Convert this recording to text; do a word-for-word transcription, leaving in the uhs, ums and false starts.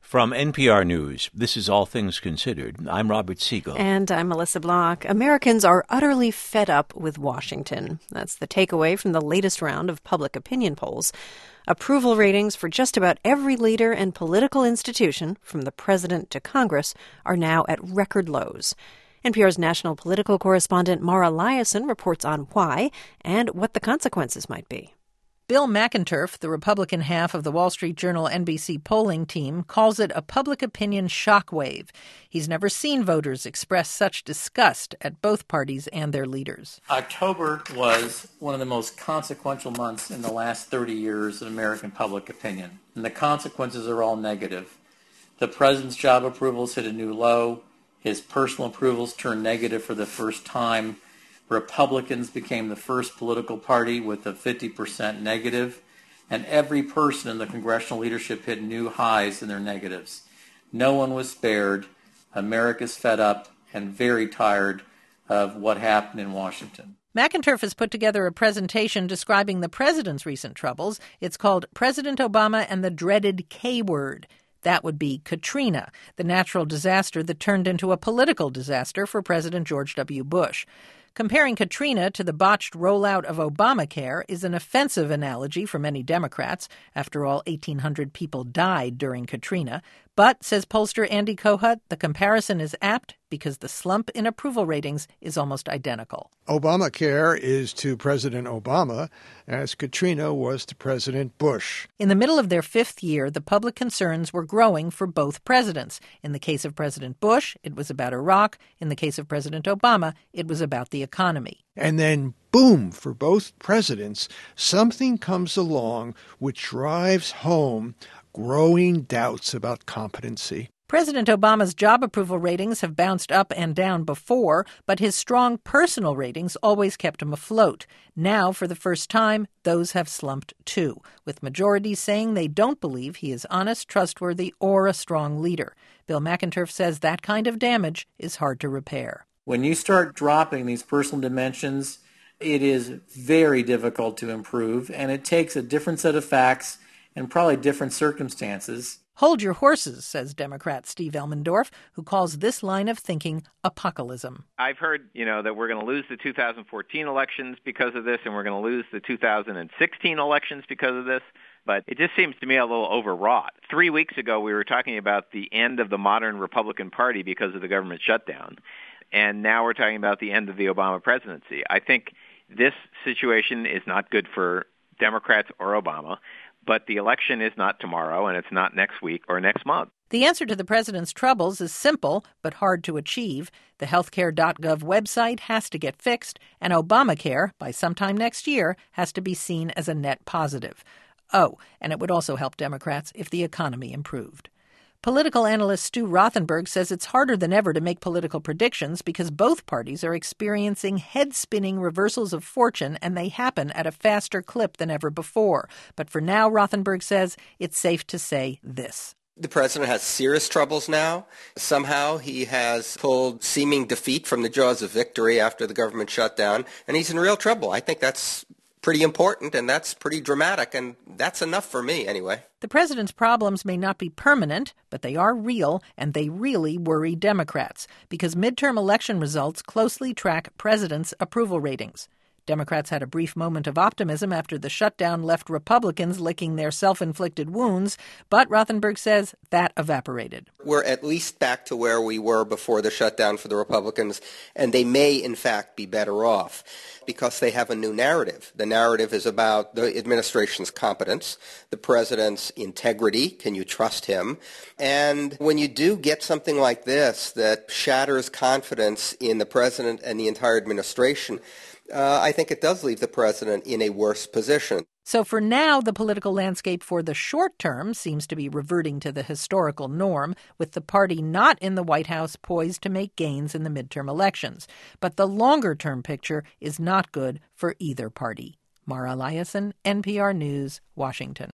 From N P R News, this is All Things Considered. I'm Robert Siegel. And I'm Melissa Block. Americans are utterly fed up with Washington. That's the takeaway from the latest round of public opinion polls. Approval ratings for just about every leader and political institution, from the president to Congress, are now at record lows. N P R's national political correspondent Mara Liasson reports on why and what the consequences might be. Bill McInturff, the Republican half of the Wall Street Journal N B C polling team, calls it a public opinion shockwave. He's never seen voters express such disgust at both parties and their leaders. October was one of the most consequential months in the last thirty years in American public opinion, and the consequences are all negative. The president's job approvals hit a new low. His personal approvals turned negative for the first time. Republicans became the first political party with a fifty percent negative, and every person in the congressional leadership hit new highs in their negatives. No one was spared. America's fed up and very tired of what happened in Washington. McInturff has put together a presentation describing the president's recent troubles. It's called President Obama and the Dreaded K-Word. That would be Katrina, the natural disaster that turned into a political disaster for President George W. Bush. Comparing Katrina to the botched rollout of Obamacare is an offensive analogy for many Democrats. After all, eighteen hundred people died during Katrina. But, says pollster Andy Kohut, the comparison is apt because the slump in approval ratings is almost identical. Obamacare is to President Obama as Katrina was to President Bush. In the middle of their fifth year, the public concerns were growing for both presidents. In the case of President Bush, it was about Iraq. In the case of President Obama, it was about the economy. And then, boom, for both presidents, something comes along which drives home growing doubts about competency. President Obama's job approval ratings have bounced up and down before, but his strong personal ratings always kept him afloat. Now, for the first time, those have slumped too, with majorities saying they don't believe he is honest, trustworthy, or a strong leader. Bill McInturff says that kind of damage is hard to repair. When you start dropping these personal dimensions, it is very difficult to improve, and it takes a different set of facts and probably different circumstances. Hold your horses, says Democrat Steve Elmendorf, who calls this line of thinking apocalypse. I've heard, you know, that we're going to lose the two thousand fourteen elections because of this, and we're going to lose the two thousand sixteen elections because of this. But it just seems to me a little overwrought. Three weeks ago, we were talking about the end of the modern Republican Party because of the government shutdown. And now we're talking about the end of the Obama presidency. I think this situation is not good for Democrats or Obama, but the election is not tomorrow, and it's not next week or next month. The answer to the president's troubles is simple, but hard to achieve. The healthcare dot gov website has to get fixed, and Obamacare, by sometime next year, has to be seen as a net positive. Oh, and it would also help Democrats if the economy improved. Political analyst Stu Rothenberg says it's harder than ever to make political predictions because both parties are experiencing head-spinning reversals of fortune, and they happen at a faster clip than ever before. But for now, Rothenberg says it's safe to say this. The president has serious troubles now. Somehow he has pulled seeming defeat from the jaws of victory after the government shutdown, and he's in real trouble. I think that's pretty important, and that's pretty dramatic, and that's enough for me anyway. The president's problems may not be permanent, but they are real, and they really worry Democrats, because midterm election results closely track presidents' approval ratings. Democrats had a brief moment of optimism after the shutdown left Republicans licking their self-inflicted wounds, but Rothenberg says that evaporated. We're at least back to where we were before the shutdown for the Republicans, and they may, in fact, be better off because they have a new narrative. The narrative is about the administration's competence, the president's integrity, can you trust him? And when you do get something like this that shatters confidence in the president and the entire administration, Uh, I think it does leave the president in a worse position. So for now, the political landscape for the short term seems to be reverting to the historical norm, with the party not in the White House poised to make gains in the midterm elections. But the longer-term picture is not good for either party. Mara Liasson, N P R News, Washington.